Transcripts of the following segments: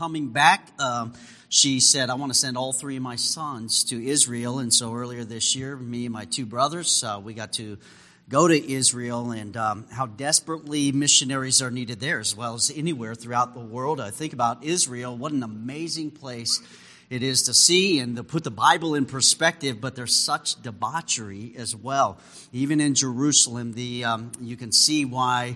Coming back, she said, I want to send all three of my sons to Israel. And so earlier this year, me and my two brothers, we got to go to Israel, and how desperately missionaries are needed there as well as anywhere throughout the world. I think about Israel, what an amazing place it is to see and to put the Bible in perspective, but there's such debauchery as well. Even in Jerusalem, you can see why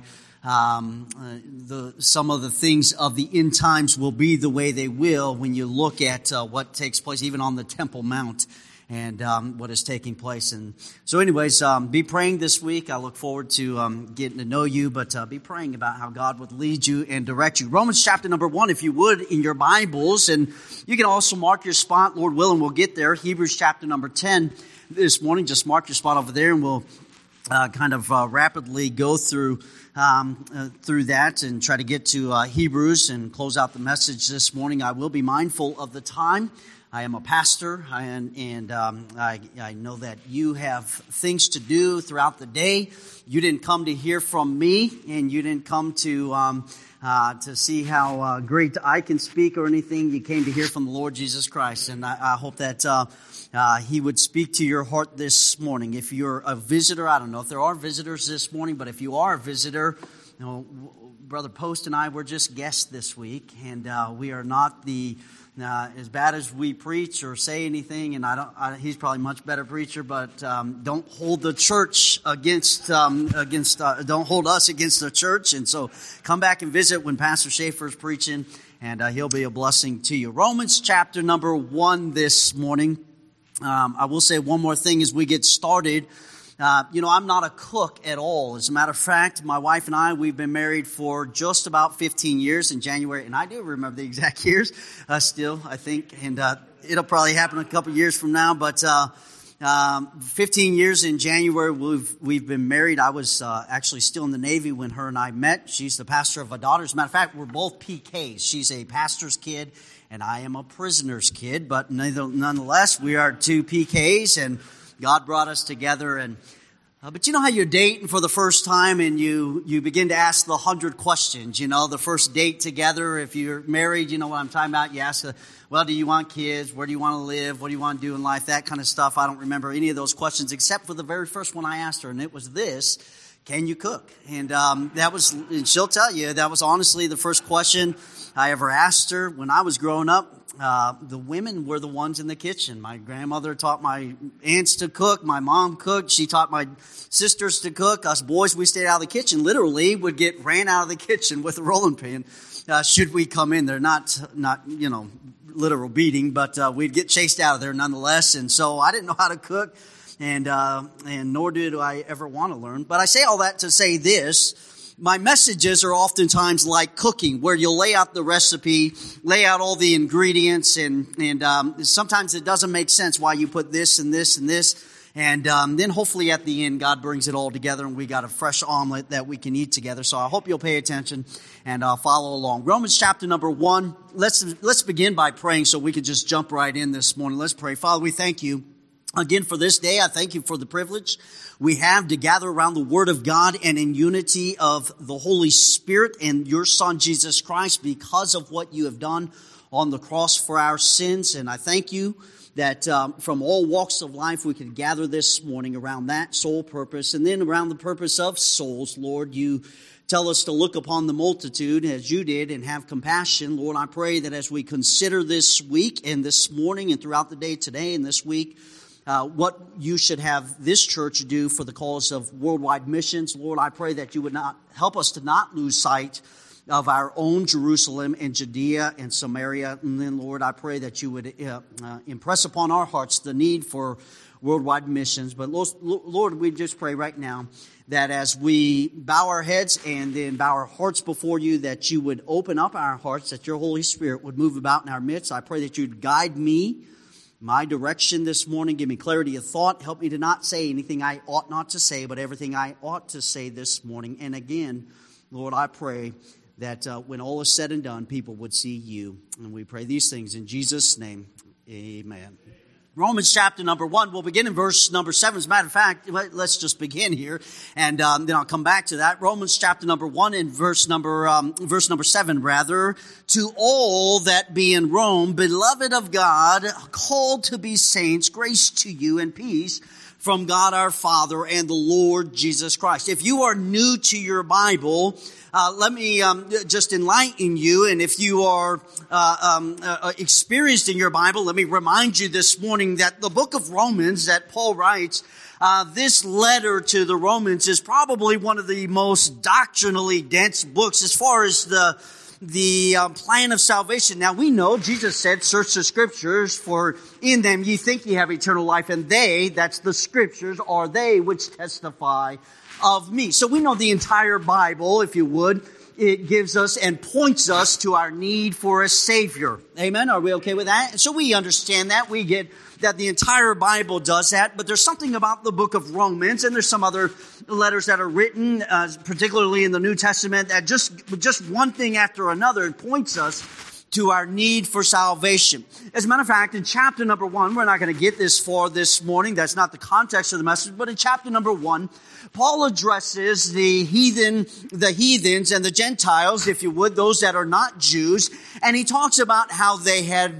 some of the things of the end times will be the way they will when you look at what takes place even on the Temple Mount and what is taking place. And so anyways, be praying this week. I look forward to getting to know you, but be praying about how God would lead you and direct you. Romans chapter number 1, if you would, in your Bibles. And you can also mark your spot, Lord willing, we'll get there. Hebrews chapter number 10 this morning. Just mark your spot over there, and we'll rapidly go through that and try to get to Hebrews and close out the message this morning. I will be mindful of the time. I am a pastor, and I know that you have things to do throughout the day. You didn't come to hear from me, and you didn't come to see how great I can speak or anything. You came to hear from the Lord Jesus Christ, and I hope that He would speak to your heart this morning. If you're a visitor, I don't know if there are visitors this morning, but if you are a visitor, you know, Brother Post and I were just guests this week, and we are not as bad as we preach or say anything, and he's probably a much better preacher, but don't hold the church don't hold us against the church. And so come back and visit when Pastor Schaefer is preaching, and he'll be a blessing to you. Romans chapter number 1 this morning. I will say one more thing as we get started. I'm not a cook at all. As a matter of fact, my wife and I, we've been married for just about 15 years in January, and I do remember the exact years still, I think, and it'll probably happen a couple years from now, but 15 years in January we've been married. I was actually still in the Navy when her and I met. She's the pastor of a daughter. As a matter of fact, we're both PKs. She's a pastor's kid, and I am a prisoner's kid, but nonetheless, we are two PKs, and God brought us together. And but you know how you're dating for the first time, and you begin to ask the 100 questions. You know, the first date together. If you're married, you know what I'm talking about. You ask, do you want kids? Where do you want to live? What do you want to do in life? That kind of stuff. I don't remember any of those questions except for the very first one I asked her, and it was this: can you cook? And and she'll tell you that was honestly the first question I ever asked her. When I was growing up, the women were the ones in the kitchen. My grandmother taught my aunts to cook. My mom cooked. She taught my sisters to cook. Us boys, we stayed out of the kitchen. Literally would get ran out of the kitchen with a rolling pin should we come in there. Not literal beating, but we'd get chased out of there nonetheless. And so I didn't know how to cook, and nor did I ever want to learn. But I say all that to say this: my messages are oftentimes like cooking, where you'll lay out the recipe, lay out all the ingredients, and sometimes it doesn't make sense why you put this and this and this. And then hopefully at the end, God brings it all together, and we got a fresh omelet that we can eat together. So I hope you'll pay attention and follow along. Romans chapter number 1. Let's begin by praying so we can just jump right in this morning. Let's pray. Father, we thank you again for this day. I thank you for the privilege we have to gather around the Word of God and in unity of the Holy Spirit and your Son, Jesus Christ, because of what you have done on the cross for our sins. And I thank you that from all walks of life we can gather this morning around that sole purpose, and then around the purpose of souls. Lord, you tell us to look upon the multitude as you did and have compassion. Lord, I pray that as we consider this week and this morning and throughout the day today and this week, what you should have this church do for the cause of worldwide missions. Lord, I pray that you would not help us to not lose sight of our own Jerusalem and Judea and Samaria. And then, Lord, I pray that you would impress upon our hearts the need for worldwide missions. But Lord, we just pray right now that as we bow our heads and then bow our hearts before you, that you would open up our hearts, that your Holy Spirit would move about in our midst. I pray that you'd guide me, my direction this morning. Give me clarity of thought. Help me to not say anything I ought not to say, but everything I ought to say this morning. And again, Lord, I pray that when all is said and done, people would see you. And we pray these things in Jesus' name. Amen. Romans chapter number 1, we'll begin in verse number 7. As a matter of fact, let's just begin here, and then I'll come back to that. Romans chapter number 1 and verse number 7, rather. To all that be in Rome, beloved of God, called to be saints, grace to you and peace from God our Father and the Lord Jesus Christ. If you are new to your Bible, let me just enlighten you, and if you are experienced in your Bible, let me remind you this morning that the book of Romans that Paul writes, this letter to the Romans is probably one of the most doctrinally dense books as far as the plan of salvation. Now we know Jesus said, search the scriptures, for in them ye think ye have eternal life, and they, that's the scriptures, are they which testify of me. So we know the entire Bible, if you would. It gives us and points us to our need for a Savior. Amen? Are we okay with that? So we understand that. We get that the entire Bible does that. But there's something about the book of Romans, and there's some other letters that are written, particularly in the New Testament, that just one thing after another points us to our need for salvation. As a matter of fact, in chapter number 1, we're not going to get this far this morning. That's not the context of the message. But in chapter number 1, Paul addresses the heathens and the Gentiles, if you would, those that are not Jews. And he talks about how they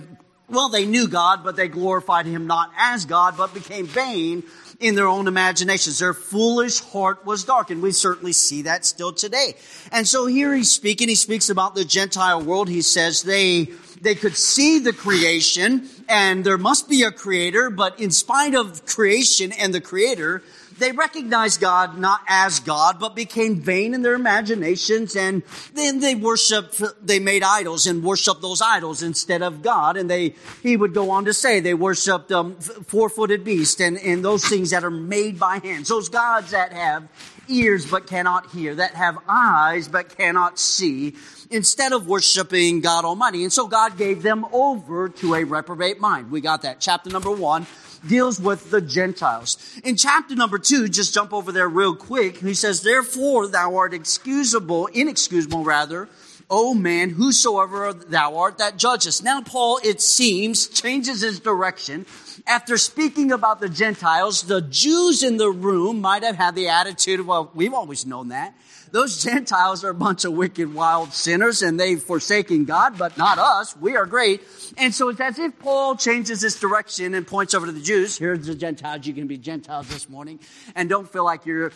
knew God, but they glorified Him not as God, but became vain in their own imaginations. Their foolish heart was darkened. We certainly see that still today. And so here he speaks about the Gentile world. He says they could see the creation, and there must be a creator, but in spite of creation and the creator, they recognized God not as God, but became vain in their imaginations, and then they made idols and worshiped those idols instead of God. And he would go on to say they worshiped four-footed beasts and those things that are made by hands. Those gods that have ears but cannot hear, that have eyes but cannot see, instead of worshiping God Almighty. And so God gave them over to a reprobate mind. We got that. Chapter number 1 deals with the Gentiles. In chapter number 2, just jump over there real quick, he says, therefore thou art inexcusable, O man, whosoever thou art that judgest. Now Paul, it seems, changes his direction. After speaking about the Gentiles, the Jews in the room might have had the attitude of, well, we've always known that. Those Gentiles are a bunch of wicked, wild sinners, and they've forsaken God, but not us. We are great. And so it's as if Paul changes his direction and points over to the Jews. Here's the Gentiles. You can be Gentiles this morning. And don't feel like you're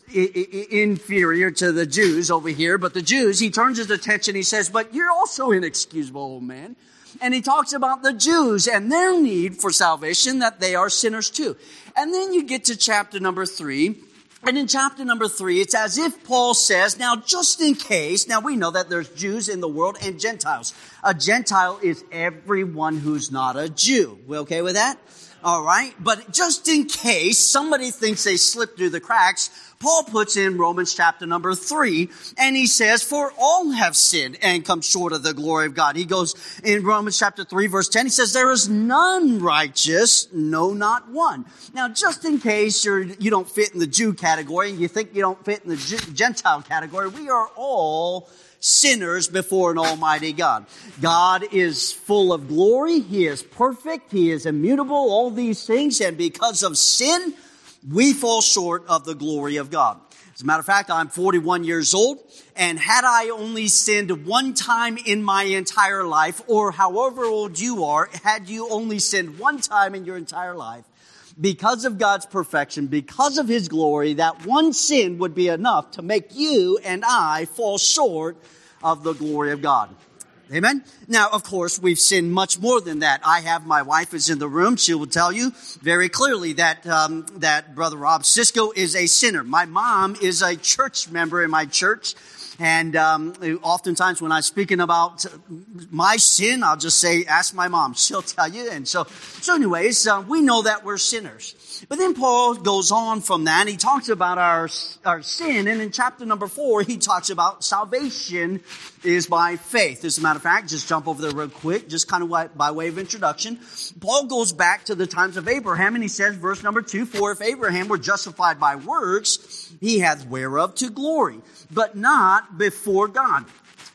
inferior to the Jews over here. But the Jews, he turns his attention. He says, but you're also inexcusable, old man. And he talks about the Jews and their need for salvation, that they are sinners too. And then you get to chapter number 3. And in chapter number 3, it's as if Paul says, now just in case, now we know that there's Jews in the world and Gentiles. A Gentile is everyone who's not a Jew. We okay with that? All right. But just in case somebody thinks they slipped through the cracks, Paul puts in Romans chapter number 3, and he says, for all have sinned and come short of the glory of God. He goes in Romans chapter 3, verse 10, he says, there is none righteous, no, not one. Now, just in case you don't fit in the Jew category, and you think you don't fit in the Gentile category, we are all sinners before an almighty God. God is full of glory. He is perfect. He is immutable, all these things. And because of sin, we fall short of the glory of God. As a matter of fact, I'm 41 years old, and had I only sinned one time in my entire life, or however old you are, had you only sinned one time in your entire life, because of God's perfection, because of His glory, that one sin would be enough to make you and I fall short of the glory of God. Amen? Now, of course, we've sinned much more than that. My wife is in the room. She will tell you very clearly that Brother Rob Cisco is a sinner. My mom is a church member in my church. And oftentimes when I'm speaking about my sin, I'll just say, ask my mom. She'll tell you. And so anyways, we know that we're sinners. But then Paul goes on from that. He talks about our sin. And in chapter number 4, he talks about salvation is by faith. As a matter of fact, just jump over there real quick, just kind of by way of introduction. Paul goes back to the times of Abraham, and he says, verse number 2, for if Abraham were justified by works, he hath whereof to glory, but not before God.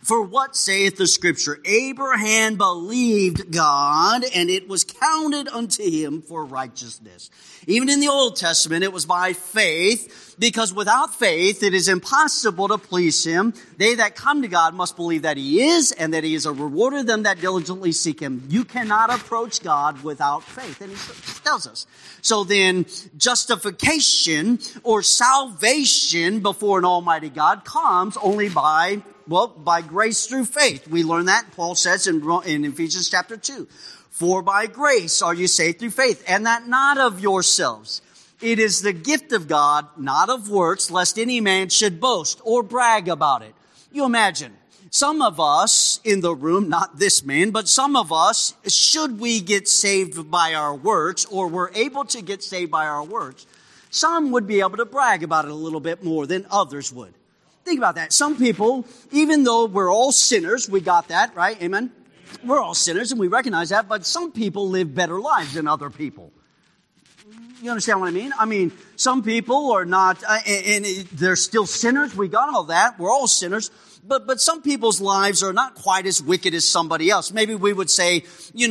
For what saith the Scripture? Abraham believed God, and it was counted unto him for righteousness. Even in the Old Testament, it was by faith, because without faith, it is impossible to please him. They that come to God must believe that he is, and that he is a rewarder of them that diligently seek him. You cannot approach God without faith, and he tells us. So then, justification or salvation before an almighty God comes only by grace through faith. We learn that, Paul says in Ephesians chapter 2. For by grace are you saved through faith, and that not of yourselves. It is the gift of God, not of works, lest any man should boast or brag about it. You imagine, some of us in the room, not this man, but some of us, should we get saved by our works, or were able to get saved by our works, some would be able to brag about it a little bit more than others would. Think about that. Some people, even though we're all sinners, we got that, right? Amen? We're all sinners and we recognize that, but some people live better lives than other people. You understand what I mean? I mean, some people are not, and they're still sinners. We got all that. We're all sinners. But some people's lives are not quite as wicked as somebody else. Maybe we would say,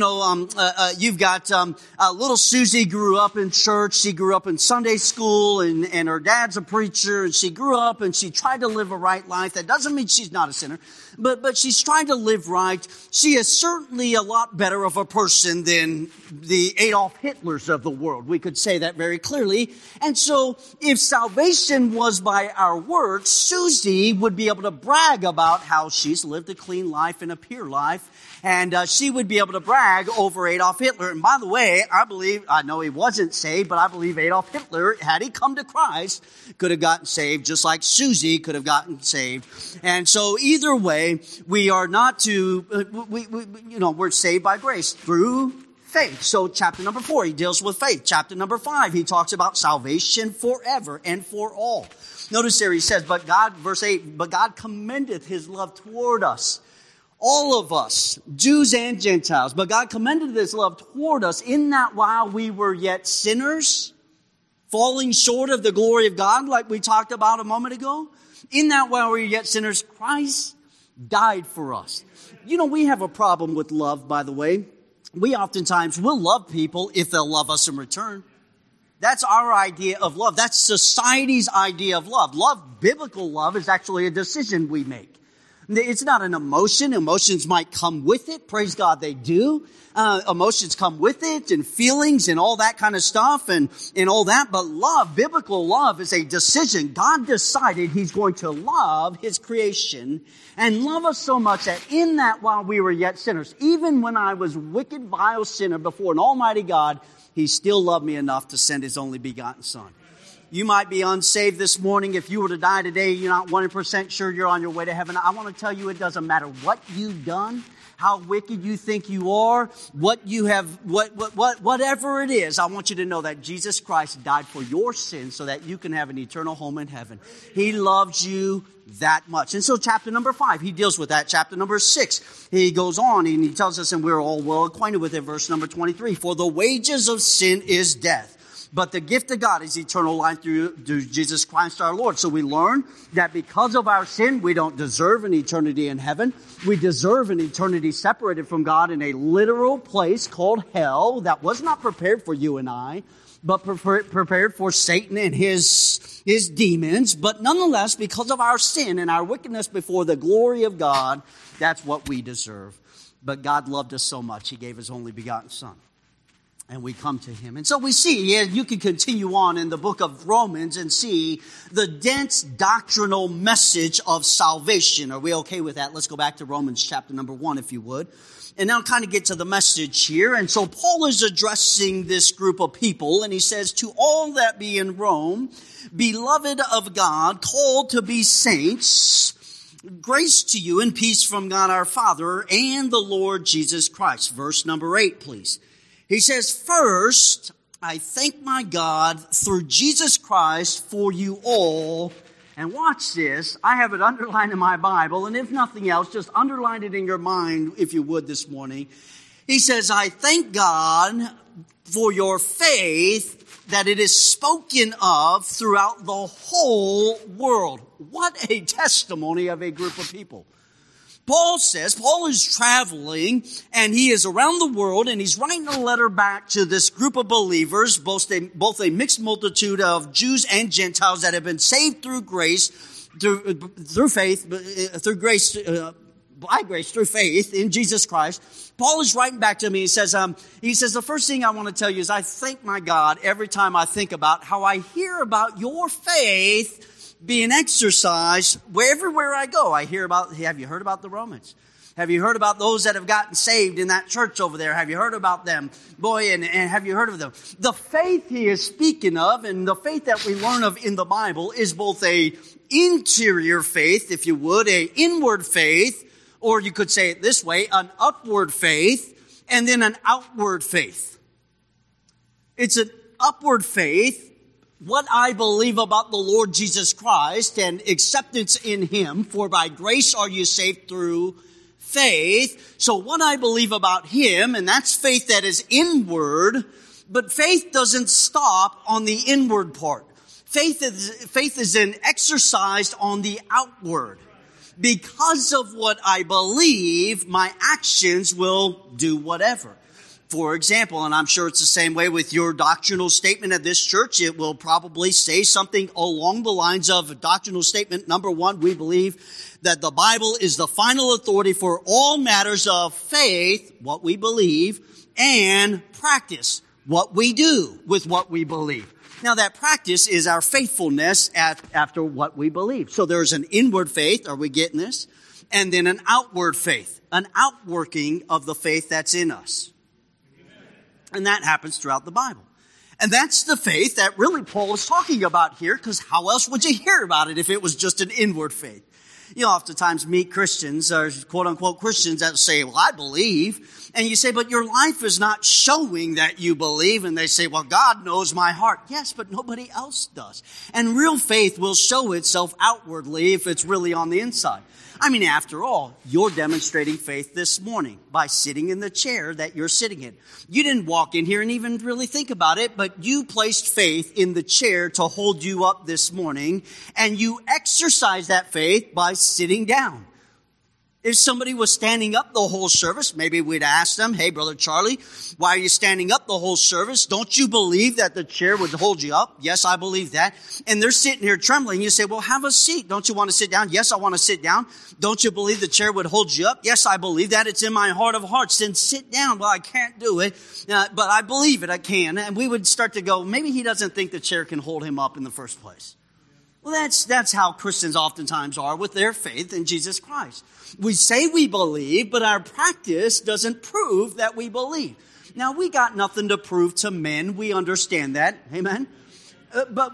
you've got, little Susie grew up in church. She grew up in Sunday school and her dad's a preacher, and she grew up and she tried to live a right life. That doesn't mean she's not a sinner, but she's trying to live right. She is certainly a lot better of a person than the Adolf Hitlers of the world. We could say that very clearly. And so if salvation was by our works, Susie would be able to brag about how she's lived a clean life and a pure life. And she would be able to brag over Adolf Hitler. And by the way, I know he wasn't saved, but I believe Adolf Hitler, had he come to Christ, could have gotten saved just like Susie could have gotten saved. And so either way, we are not we're saved by grace through faith. So chapter number 4, he deals with faith. Chapter number 5, he talks about salvation forever and for all. Notice there he says, but God, verse 8, but God commendeth his love toward us. All of us, Jews and Gentiles, but God commended his love toward us in that while we were yet sinners, falling short of the glory of God, like we talked about a moment ago, in that while we were yet sinners, Christ died for us. We have a problem with love, by the way. We oftentimes will love people if they'll love us in return. That's our idea of love. That's society's idea of love. Biblical love, is actually a decision we make. It's not an emotion. Emotions might come with it. Praise God, they do. Emotions come with it, and feelings and all that kind of stuff and all that. But love, biblical love, is a decision. God decided he's going to love his creation and love us so much that in that while we were yet sinners, even when I was wicked, vile sinner before an almighty God, he still loved me enough to send his only begotten Son. You might be unsaved this morning. If you were to die today, you're not 100% sure you're on your way to heaven. I want to tell you, it doesn't matter what you've done, how wicked you think you are, what you have, whatever it is. I want you to know that Jesus Christ died for your sins so that you can have an eternal home in heaven. He loves you that much. And so chapter number 5, he deals with that. Chapter number 6, he goes on and he tells us, and we're all well acquainted with it, verse number 23, for the wages of sin is death. But the gift of God is eternal life through Jesus Christ our Lord. So we learn that because of our sin, we don't deserve an eternity in heaven. We deserve an eternity separated from God in a literal place called hell that was not prepared for you and I, but prepared for Satan and his demons. But nonetheless, because of our sin and our wickedness before the glory of God, that's what we deserve. But God loved us so much, he gave his only begotten Son. And we come to him. And so we see, you can continue on in the book of Romans and see the dense doctrinal message of salvation. Are we okay with that? Let's go back to Romans chapter number 1, if you would. And now kind of get to the message here. And so Paul is addressing this group of people, and he says, to all that be in Rome, beloved of God, called to be saints, grace to you and peace from God our Father and the Lord Jesus Christ. Verse number 8, please. He says, first, I thank my God through Jesus Christ for you all. And watch this. I have it underlined in my Bible. And if nothing else, just underline it in your mind, if you would, this morning. He says, I thank God for your faith, that it is spoken of throughout the whole world. What a testimony of a group of people. Paul is traveling and he is around the world and he's writing a letter back to this group of believers, both a mixed multitude of Jews and Gentiles that have been saved through grace, through faith, through grace, by grace, through faith in Jesus Christ. Paul is writing back to me. He says, the first thing I want to tell you is I thank my God every time I think about how I hear about your faith being exercised everywhere I go. I hear about, have you heard about the Romans? Have you heard about those that have gotten saved in that church over there? Have you heard about them? Boy, and have you heard of them? The faith he is speaking of, and the faith that we learn of in the Bible, is both a interior faith, if you would, a inward faith, or you could say it this way, an upward faith, and then an outward faith. It's an upward faith, what I believe about the Lord Jesus Christ and acceptance in Him, for by grace are you saved through faith. So what I believe about Him, and that's faith that is inward, but faith doesn't stop on the inward part. Faith is then exercised on the outward. Because of what I believe, my actions will do whatever. For example, and I'm sure it's the same way with your doctrinal statement at this church, it will probably say something along the lines of doctrinal statement number 1, we believe that the Bible is the final authority for all matters of faith, what we believe, and practice, what we do with what we believe. Now that practice is our faithfulness after what we believe. So there's an inward faith, are we getting this? And then an outward faith, an outworking of the faith that's in us. And that happens throughout the Bible. And that's the faith that really Paul is talking about here, because how else would you hear about it if it was just an inward faith? You oftentimes meet Christians, or quote-unquote Christians, that say, well, I believe. And you say, but your life is not showing that you believe. And they say, well, God knows my heart. Yes, but nobody else does. And real faith will show itself outwardly if it's really on the inside. I mean, after all, you're demonstrating faith this morning by sitting in the chair that you're sitting in. You didn't walk in here and even really think about it, but you placed faith in the chair to hold you up this morning, and you exercise that faith by sitting down. If somebody was standing up the whole service, maybe we'd ask them, hey, Brother Charlie, why are you standing up the whole service? Don't you believe that the chair would hold you up? Yes, I believe that. And they're sitting here trembling. You say, well, have a seat. Don't you want to sit down? Yes, I want to sit down. Don't you believe the chair would hold you up? Yes, I believe that. It's in my heart of hearts. Then sit down. Well, I can't do it, but I believe it. I can. And we would start to go, maybe he doesn't think the chair can hold him up in the first place. Well, that's how Christians oftentimes are with their faith in Jesus Christ. We say we believe, but our practice doesn't prove that we believe. Now, we got nothing to prove to men. We understand that. Amen? But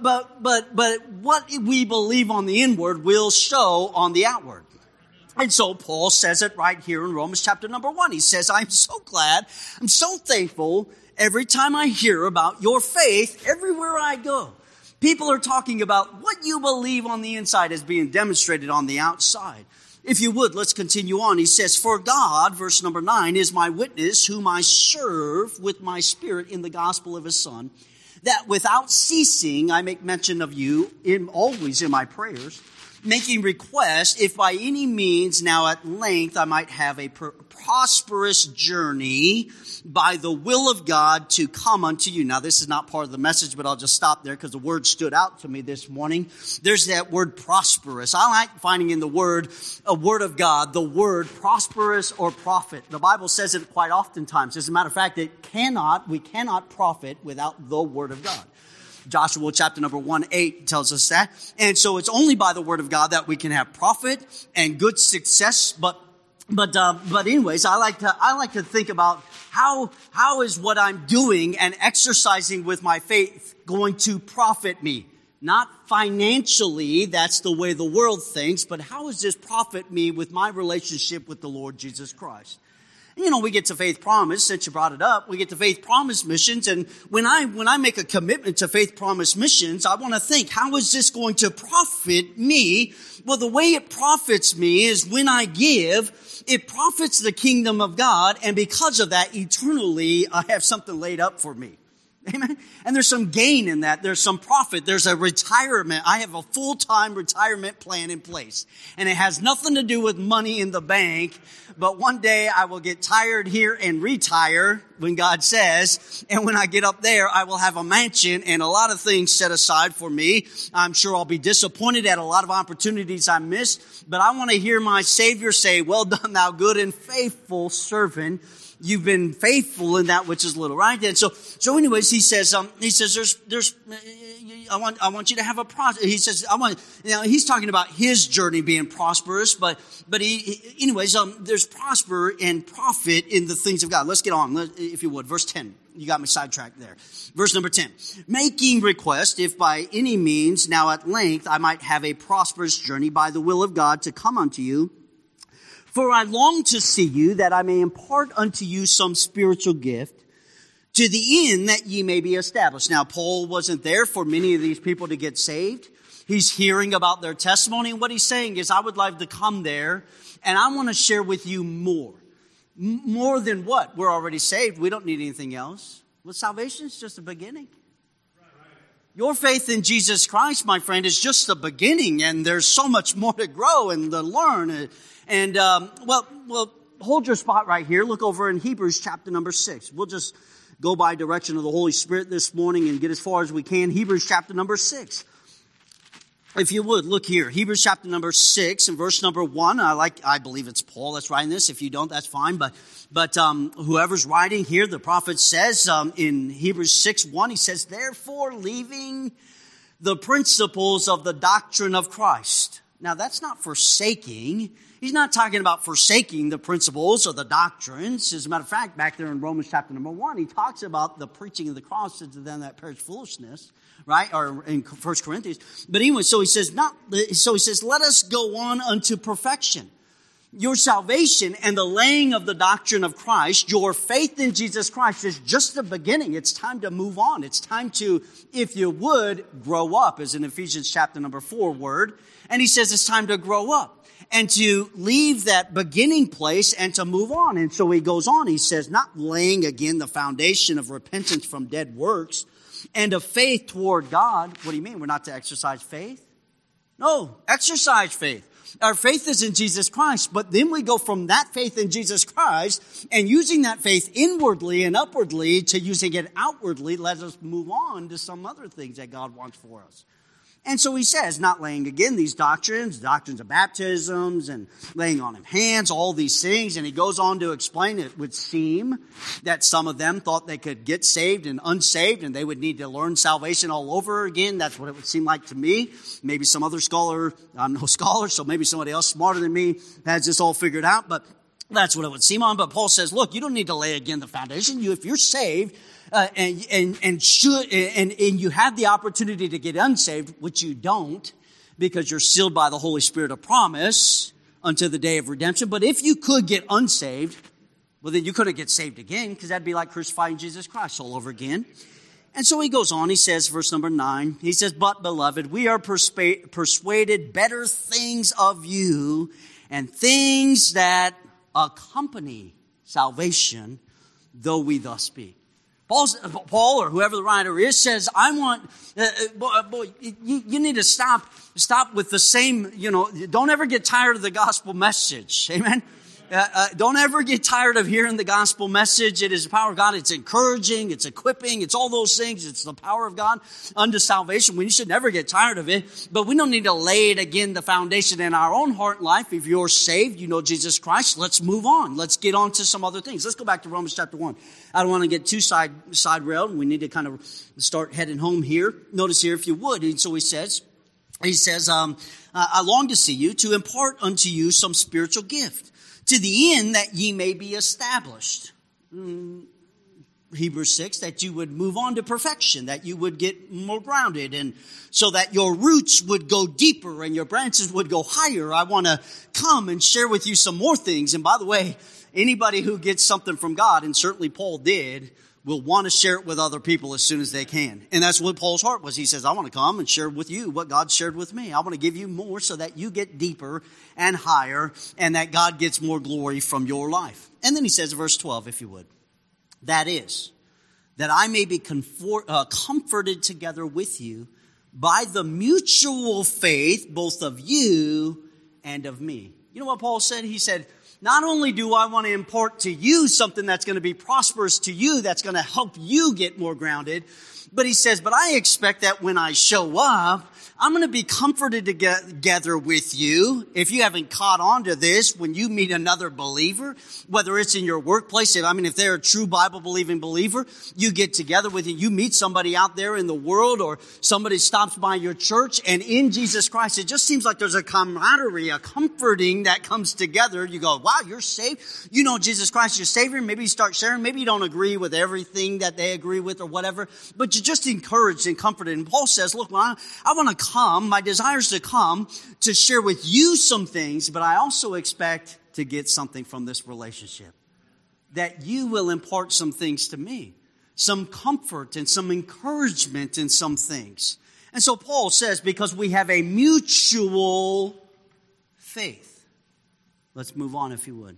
what we believe on the inward will show on the outward. And so Paul says it right here in Romans chapter number 1. He says, I'm so glad, I'm so thankful every time I hear about your faith everywhere I go. People are talking about what you believe on the inside is being demonstrated on the outside. If you would, let's continue on. He says, for God, verse number 9, is my witness, whom I serve with my spirit in the gospel of his Son, that without ceasing I make mention of you always in my prayers, making request, if by any means now at length I might have a prosperous journey by the will of God to come unto you. Now, this is not part of the message, but I'll just stop there because the word stood out to me this morning. There's that word prosperous. I like finding in the word, a word of God, the word prosperous or profit. The Bible says it quite oftentimes. As a matter of fact, we cannot profit without the word of God. Joshua chapter number 1:8 tells us that. And so it's only by the word of God that we can have profit and good success. But anyways, I like to think about how is what I'm doing and exercising with my faith going to profit me? Not financially, that's the way the world thinks, but how does this profit me with my relationship with the Lord Jesus Christ? You know, we get to Faith Promise, since you brought it up, we get to Faith Promise missions, and when I make a commitment to Faith Promise missions, I want to think, how is this going to profit me? Well, the way it profits me is when I give, it profits the kingdom of God, and because of that, eternally, I have something laid up for me. Amen. And there's some gain in that. There's some profit. There's a retirement. I have a full-time retirement plan in place. And it has nothing to do with money in the bank. But one day I will get tired here and retire when God says. And when I get up there, I will have a mansion and a lot of things set aside for me. I'm sure I'll be disappointed at a lot of opportunities I missed. But I want to hear my Savior say, well done, thou good and faithful servant. You've been faithful in that which is little, right? And so anyways, he says, I want you to have a process. He says, he's talking about his journey being prosperous, but there's prosper and profit in the things of God. Let's get on, if you would. Verse 10. You got me sidetracked there. Verse number 10. Making request, if by any means now at length I might have a prosperous journey by the will of God to come unto you. For I long to see you, that I may impart unto you some spiritual gift, to the end that ye may be established. Now, Paul wasn't there for many of these people to get saved. He's hearing about their testimony, and what he's saying is, I would like to come there, and I want to share with you more. More than what? We're already saved. We don't need anything else. Well, salvation is just a beginning. Your faith in Jesus Christ, my friend, is just the beginning, and there's so much more to grow and to learn. And, hold your spot right here. Look over in Hebrews chapter number 6. We'll just go by direction of the Holy Spirit this morning and get as far as we can. Hebrews chapter number 6. If you would, look here. Hebrews chapter number 6 and verse number 1. I believe it's Paul that's writing this. If you don't, that's fine. But whoever's writing here, the prophet says, in Hebrews 6:1, he says, therefore leaving the principles of the doctrine of Christ. Now that's not forsaking. He's not talking about forsaking the principles or the doctrines. As a matter of fact, back there in Romans chapter number 1, he talks about the preaching of the cross to them that perish foolishness, right? Or in 1 Corinthians. But anyway, so he says, let us go on unto perfection. Your salvation and the laying of the doctrine of Christ, your faith in Jesus Christ is just the beginning. It's time to move on. It's time to, if you would, grow up, as in Ephesians chapter number 4 word. And he says it's time to grow up and to leave that beginning place and to move on. And so he goes on. He says, not laying again the foundation of repentance from dead works and of faith toward God. What do you mean? We're not to exercise faith? No, exercise faith. Our faith is in Jesus Christ, but then we go from that faith in Jesus Christ and using that faith inwardly and upwardly to using it outwardly, let us move on to some other things that God wants for us. And so he says, not laying again these doctrines of baptisms and laying on of hands, all these things. And he goes on to explain it would seem that some of them thought they could get saved and unsaved and they would need to learn salvation all over again. That's what it would seem like to me. Maybe some other scholar, I'm no scholar, so maybe somebody else smarter than me has this all figured out. But that's what it would seem on. But Paul says, look, you don't need to lay again the foundation. If you're saved, and you have the opportunity to get unsaved, which you don't, because you're sealed by the Holy Spirit of promise until the day of redemption. But if you could get unsaved, well, then you couldn't get saved again, because that'd be like crucifying Jesus Christ all over again. And so he goes on, he says, verse number 9, he says, but beloved, we are persuaded better things of you and things that accompany salvation, though we thus speak. Paul, or whoever the writer is, says, I want, you need to stop with the same, don't ever get tired of the gospel message. Amen? Don't ever get tired of hearing the gospel message. It is the power of God. It's encouraging. It's equipping. It's all those things. It's the power of God unto salvation. We should never get tired of it. But we don't need to lay it again, the foundation in our own heart and life. If you're saved, you know Jesus Christ, let's move on. Let's get on to some other things. Let's go back to Romans chapter 1. I don't want to get too side railed. We need to kind of start heading home here. Notice here, if you would. And so he says, I long to see you, to impart unto you some spiritual gift, to the end that ye may be established. Hebrews 6, that you would move on to perfection, that you would get more grounded, and so that your roots would go deeper and your branches would go higher. I want to come and share with you some more things. And by the way, anybody who gets something from God, and certainly Paul did, will want to share it with other people as soon as they can. And that's what Paul's heart was. He says, I want to come and share with you what God shared with me. I want to give you more so that you get deeper and higher and that God gets more glory from your life. And then he says, verse 12, if you would, that is, that I may be comforted together with you by the mutual faith both of you and of me. You know what Paul said? He said, not only do I want to impart to you something that's going to be prosperous to you, that's going to help you get more grounded, but he says, but I expect that when I show up, I'm going to be comforted together with you. If you haven't caught on to this, when you meet another believer, whether it's in your workplace, if they're a true Bible-believing believer, you get together with you meet somebody out there in the world, or somebody stops by your church, and in Jesus Christ, it just seems like there's a camaraderie, a comforting that comes together. You go, wow, you're saved. You know Jesus Christ, your Savior. Maybe you start sharing. Maybe you don't agree with everything that they agree with or whatever, but you're just encouraged and comforted. And Paul says, look, I want to come, my desire is to come to share with you some things, but I also expect to get something from this relationship. That you will impart some things to me, some comfort and some encouragement in some things. And so Paul says, because we have a mutual faith. Let's move on if you would.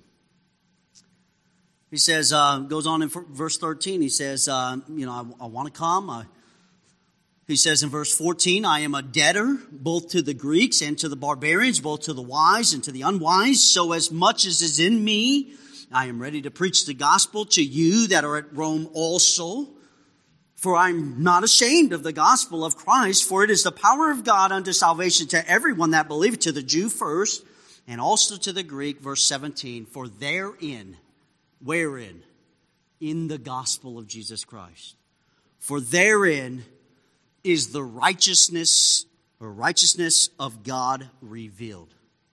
He says, goes on in verse 13, he says, I want to come. He says in verse 14, I am a debtor both to the Greeks and to the barbarians, both to the wise and to the unwise. So as much as is in me, I am ready to preach the gospel to you that are at Rome also. For I am not ashamed of the gospel of Christ, for it is the power of God unto salvation to everyone that believeth, to the Jew first, and also to the Greek. Verse 17, for therein, wherein? In the gospel of Jesus Christ. For therein is the righteousness of God revealed.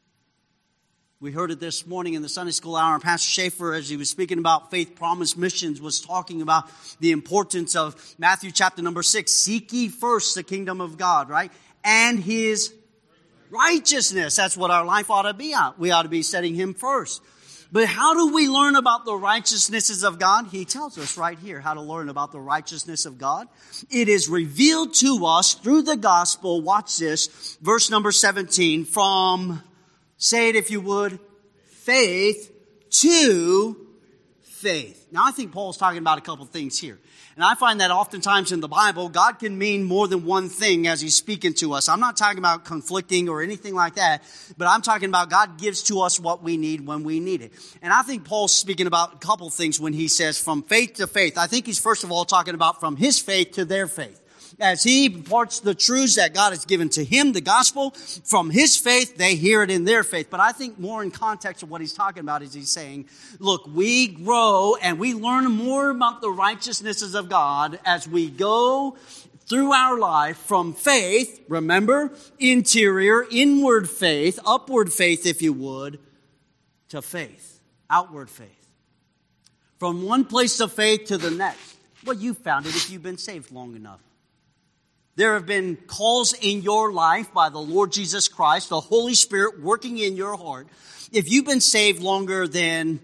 We heard it this morning in the Sunday school hour, and Pastor Schaefer, as he was speaking about Faith Promise Missions, was talking about the importance of Matthew chapter number 6. Seek ye first the kingdom of God, right? And His righteousness. That's what our life ought to be at. We ought to be setting Him first. But how do we learn about the righteousnesses of God? He tells us right here how to learn about the righteousness of God. It is revealed to us through the gospel. Watch this. Verse number 17. From, say it if you would, faith to faith. Now I think Paul's talking about a couple things here. And I find that oftentimes in the Bible, God can mean more than one thing as He's speaking to us. I'm not talking about conflicting or anything like that, but I'm talking about God gives to us what we need when we need it. And I think Paul's speaking about a couple things when he says from faith to faith. I think he's first of all talking about from his faith to their faith. As he imparts the truths that God has given to him, the gospel, from his faith, they hear it in their faith. But I think more in context of what he's talking about is he's saying, look, we grow and we learn more about the righteousnesses of God as we go through our life from faith, remember, interior, inward faith, upward faith, if you would, to faith, outward faith. From one place of faith to the next. Well, you found it if you've been saved long enough. There have been calls in your life by the Lord Jesus Christ, the Holy Spirit working in your heart. If you've been saved longer than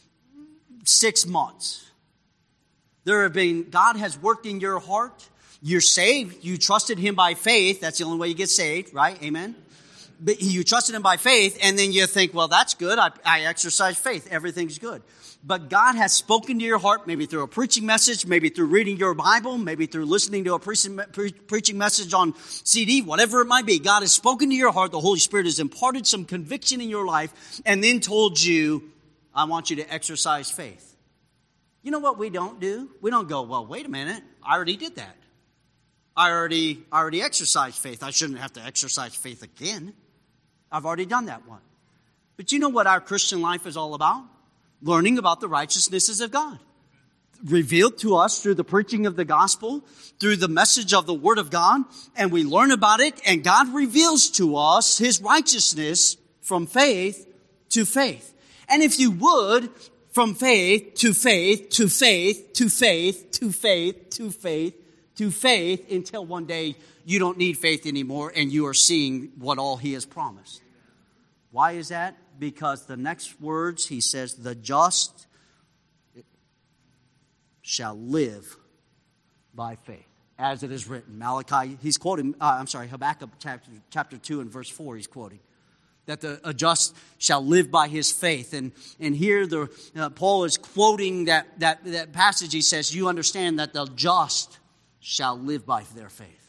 6 months, God has worked in your heart. You're saved. You trusted Him by faith. That's the only way you get saved, right? Amen. But you trusted Him by faith, and then you think, well, that's good. I exercise faith. Everything's good. But God has spoken to your heart, maybe through a preaching message, maybe through reading your Bible, maybe through listening to a preaching message on CD, whatever it might be. God has spoken to your heart. The Holy Spirit has imparted some conviction in your life and then told you, I want you to exercise faith. You know what we don't do? We don't go, well, wait a minute. I already did that. I already exercised faith. I shouldn't have to exercise faith again. I've already done that one. But you know what our Christian life is all about? Learning about the righteousnesses of God. Revealed to us through the preaching of the gospel, through the message of the Word of God, and we learn about it, and God reveals to us His righteousness from faith to faith. And if you would, from faith to faith to faith to faith to faith to faith to faith, until one day you don't need faith anymore and you are seeing what all He has promised. Why is that? Because the next words, He says, the just shall live by faith, as it is written. Malachi, he's quoting, Habakkuk chapter 2 and verse 4, he's quoting. that a just shall live by his faith. And here Paul is quoting that passage. He says, you understand that the just shall live by their faith.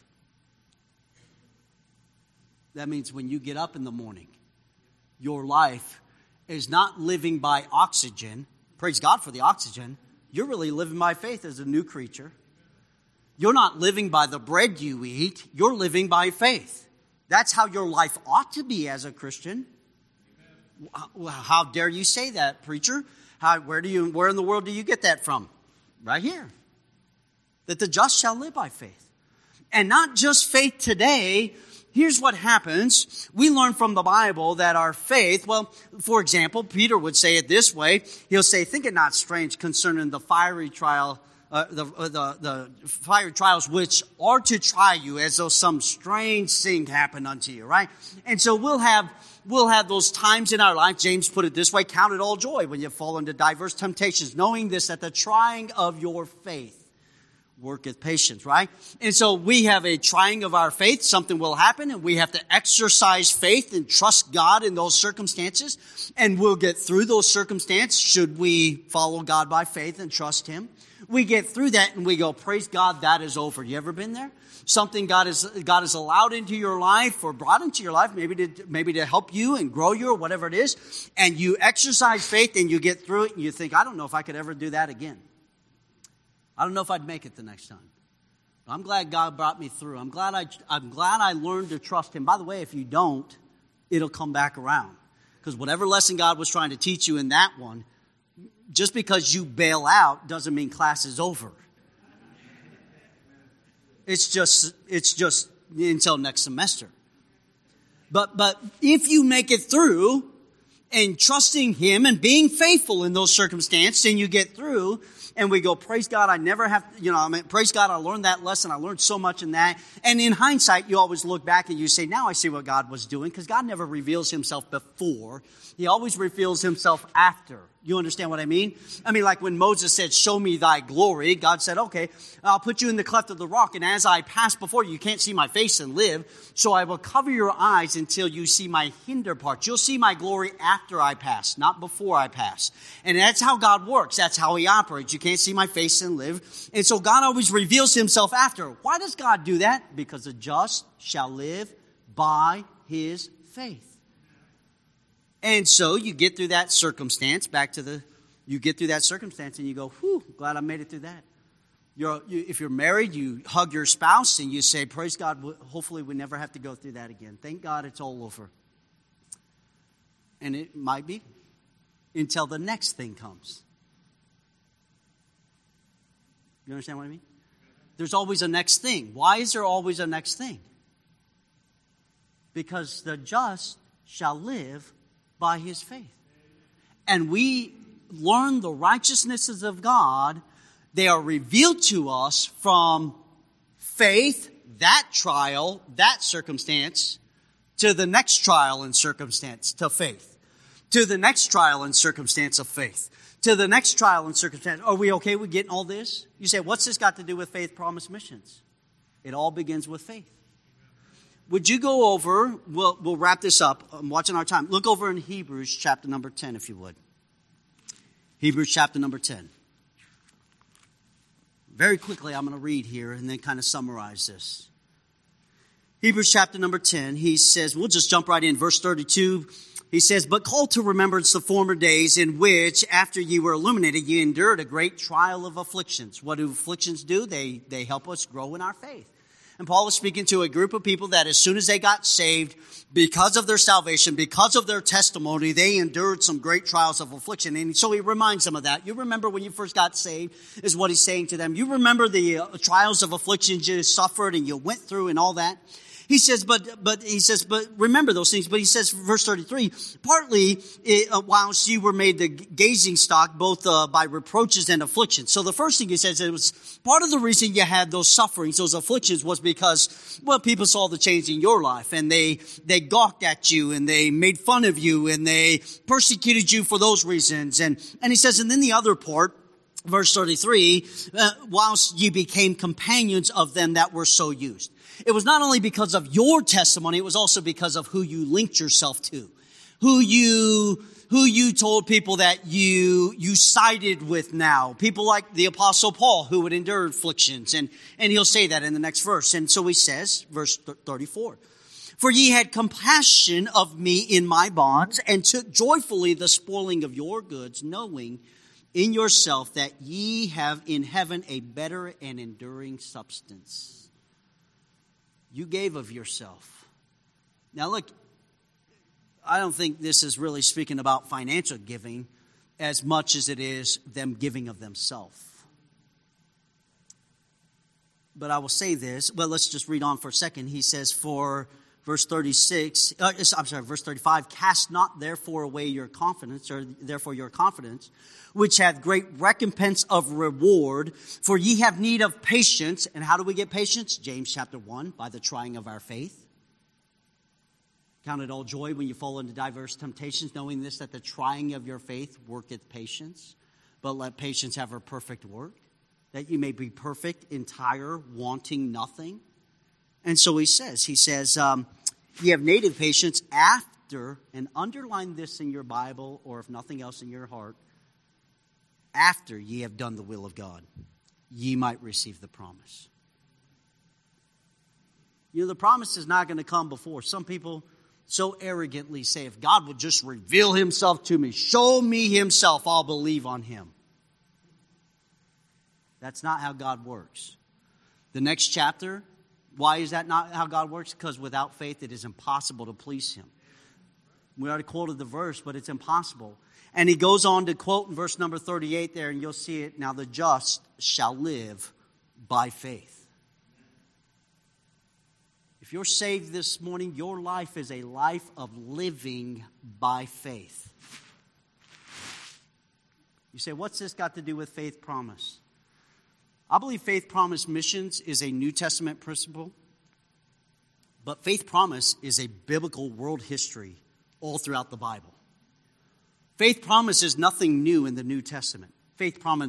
That means when you get up in the morning, your life is not living by oxygen. Praise God for the oxygen. You're really living by faith as a new creature. You're not living by the bread you eat. You're living by faith. That's how your life ought to be as a Christian. How dare you say that, preacher? Where in the world do you get that from? Right here. That the just shall live by faith. And not just faith today. Here's what happens. We learn from the Bible that our faith, well, for example, Peter would say it this way. He'll say, think it not strange concerning the fiery trial, the fiery trials which are to try you as though some strange thing happened unto you, right? And so we'll have those times in our life. James put it this way, count it all joy when you fall into diverse temptations, knowing this, that the trying of your faith worketh patience, right? And so we have a trying of our faith. Something will happen, and we have to exercise faith and trust God in those circumstances. And we'll get through those circumstances should we follow God by faith and trust Him. We get through that and we go, praise God, that is over. You ever been there? Something God has allowed into your life or brought into your life, maybe to help you and grow you or whatever it is. And you exercise faith and you get through it and you think, I don't know if I could ever do that again. I don't know if I'd make it the next time. But I'm glad God brought me through. I'm glad I learned to trust Him. By the way, if you don't, it'll come back around. Because whatever lesson God was trying to teach you in that one, just because you bail out doesn't mean class is over. It's just until next semester. But if you make it through and trusting Him and being faithful in those circumstances, and you get through, and we go, praise God, I never have, praise God, I learned that lesson. I learned so much in that. And in hindsight, you always look back and you say, now I see what God was doing, because God never reveals Himself before. He always reveals Himself after. You understand what I mean? I mean, like when Moses said, show me thy glory, God said, okay, I'll put you in the cleft of the rock, and as I pass before you, you can't see my face and live, so I will cover your eyes until you see my hinder parts. You'll see my glory after I pass, not before I pass. And that's how God works. That's how He operates. You can't see my face and live. And so God always reveals Himself after. Why does God do that? Because the just shall live by his faith. And so you get through that circumstance, you get through that circumstance and you go, whew, glad I made it through that. If you're married, you hug your spouse and you say, praise God, hopefully we never have to go through that again. Thank God it's all over. And it might be until the next thing comes. You understand what I mean? There's always a next thing. Why is there always a next thing? Because the just shall live by his faith. And we learn the righteousnesses of God. They are revealed to us from faith, that trial, that circumstance, to the next trial and circumstance, to faith. To the next trial and circumstance of faith. To the next trial and circumstance. Are we okay with getting all this? You say, what's this got to do with Faith Promise Missions? It all begins with faith. Would you go over, we'll wrap this up. I'm watching our time. Look over in Hebrews chapter number 10, if you would. Hebrews chapter number 10. Very quickly, I'm going to read here and then kind of summarize this. Hebrews chapter number 10, he says, we'll just jump right in. Verse 32, he says, but call to remembrance the former days in which, after you were illuminated, you endured a great trial of afflictions. What do afflictions do? They help us grow in our faith. And Paul was speaking to a group of people that as soon as they got saved, because of their salvation, because of their testimony, they endured some great trials of affliction. And so he reminds them of that. You remember when you first got saved, is what he's saying to them. You remember the trials of afflictions you suffered and you went through and all that. He says, but remember those things. But he says, verse 33, partly whilst you were made the gazing stock, both by reproaches and afflictions. So the first thing he says, it was part of the reason you had those sufferings, those afflictions, was because, well, people saw the change in your life, and they gawked at you, and they made fun of you, and they persecuted you for those reasons. And he says, and then the other part, verse 33, whilst you became companions of them that were so used. It was not only because of your testimony, it was also because of who you linked yourself to. who you told people that you sided with now. People like the Apostle Paul, who would endure afflictions. And he'll say that in the next verse. And so he says, verse 34, for ye had compassion of me in my bonds, and took joyfully the spoiling of your goods, knowing in yourself that ye have in heaven a better and enduring substance. You gave of yourself. Now look, I don't think this is really speaking about financial giving as much as it is them giving of themselves. But I will say this. Well, let's just read on for a second. He says, for verse 35, cast not therefore away your confidence, or therefore your confidence, which hath great recompense of reward. For ye have need of patience. And how do we get patience? James chapter 1, by the trying of our faith. Count it all joy when you fall into diverse temptations, knowing this, that the trying of your faith worketh patience. But let patience have her perfect work, that you may be perfect, entire, wanting nothing. And so he says, ye have need of patience after, and underline this in your Bible, or if nothing else in your heart, after ye have done the will of God, ye might receive the promise. You know, the promise is not going to come before. Some people so arrogantly say, if God would just reveal himself to me, show me himself, I'll believe on him. That's not how God works. The next chapter, why is that not how God works? Because without faith, it is impossible to please him. We already quoted the verse, but it's impossible. And he goes on to quote in verse number 38 there, and you'll see it. Now the just shall live by faith. If you're saved this morning, your life is a life of living by faith. You say, what's this got to do with faith promise? I believe faith promise missions is a New Testament principle, but faith promise is a biblical world history all throughout the Bible. Faith promise is nothing new in the New Testament. Faith promise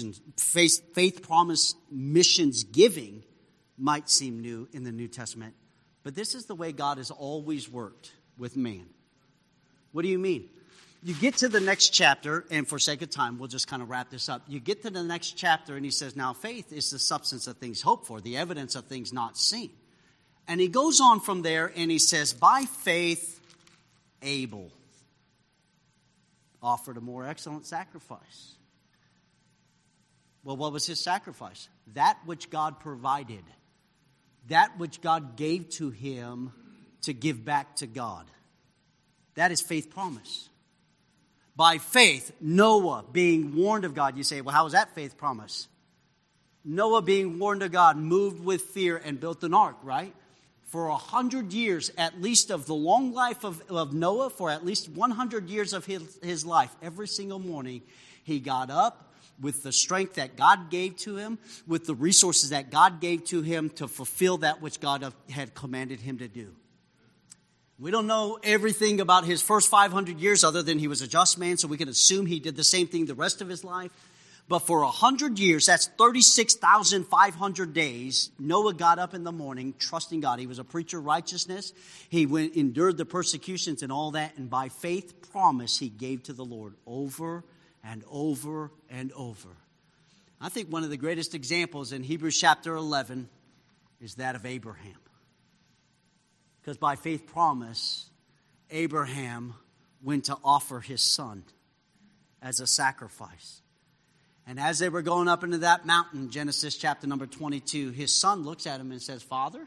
missions giving might seem new in the New Testament, but this is the way God has always worked with man. What do you mean? You get to the next chapter, and for sake of time, we'll just kind of wrap this up. You get to the next chapter, and he says, now faith is the substance of things hoped for, the evidence of things not seen. And he goes on from there, and he says, by faith, Abel offered a more excellent sacrifice. Well, what was his sacrifice? That which God provided. That which God gave to him to give back to God. That is faith promise. By faith, Noah being warned of God. You say, well, how is that faith promise? Noah being warned of God, moved with fear and built an ark, right? For 100 years, at least of the long life of Noah, for at least 100 years of his life, every single morning, he got up with the strength that God gave to him, with the resources that God gave to him to fulfill that which God had commanded him to do. We don't know everything about his first 500 years other than he was a just man, so we can assume he did the same thing the rest of his life. But for 100 years, that's 36,500 days, Noah got up in the morning trusting God. He was a preacher of righteousness. He endured the persecutions and all that, and by faith promise he gave to the Lord over and over and over. I think one of the greatest examples in Hebrews chapter 11 is that of Abraham. Because by faith promise, Abraham went to offer his son as a sacrifice. And as they were going up into that mountain, Genesis chapter number 22, his son looks at him and says, Father,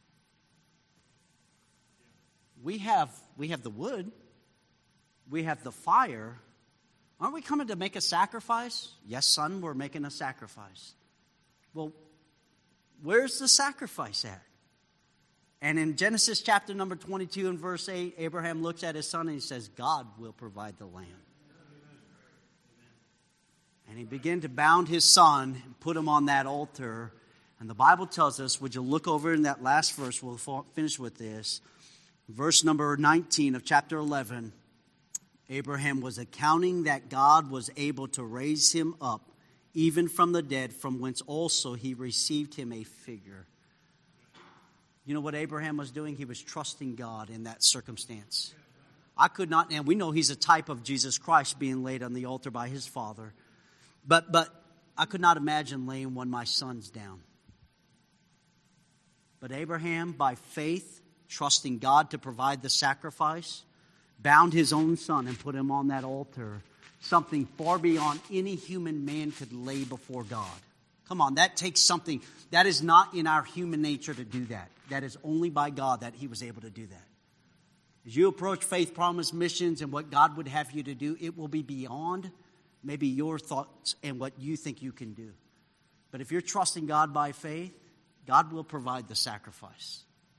we have the wood, we have the fire. Aren't we coming to make a sacrifice? Yes, son, we're making a sacrifice. Well, where's the sacrifice at? And in Genesis chapter number 22 and verse 8, Abraham looks at his son and he says, God will provide the lamb. And he began to bound his son and put him on that altar. And the Bible tells us, would you look over in that last verse, we'll finish with this. Verse number 19 of chapter 11, Abraham was accounting that God was able to raise him up, even from the dead, from whence also he received him a figure. You know what Abraham was doing? He was trusting God in that circumstance. I could not, and we know he's a type of Jesus Christ being laid on the altar by his Father. But I could not imagine laying one of my sons down. But Abraham, by faith, trusting God to provide the sacrifice, bound his own son and put him on that altar, something far beyond any human man could lay before God. Come on, that takes something. That is not in our human nature to do that. That is only by God that he was able to do that. As you approach Faith Promise Missions and what God would have you to do, it will be beyond maybe your thoughts and what you think you can do. But if you're trusting God by faith, God will provide the sacrifice.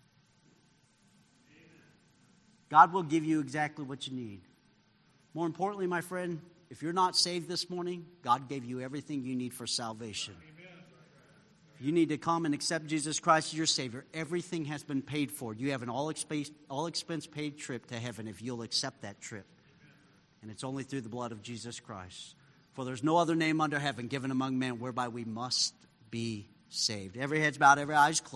God will give you exactly what you need. More importantly, my friend, if you're not saved this morning, God gave you everything you need for salvation. You need to come and accept Jesus Christ as your Savior. Everything has been paid for. You have an all-expense paid trip to heaven if you'll accept that trip. And it's only through the blood of Jesus Christ. For there's no other name under heaven given among men whereby we must be saved. Every head's bowed, every eye's closed.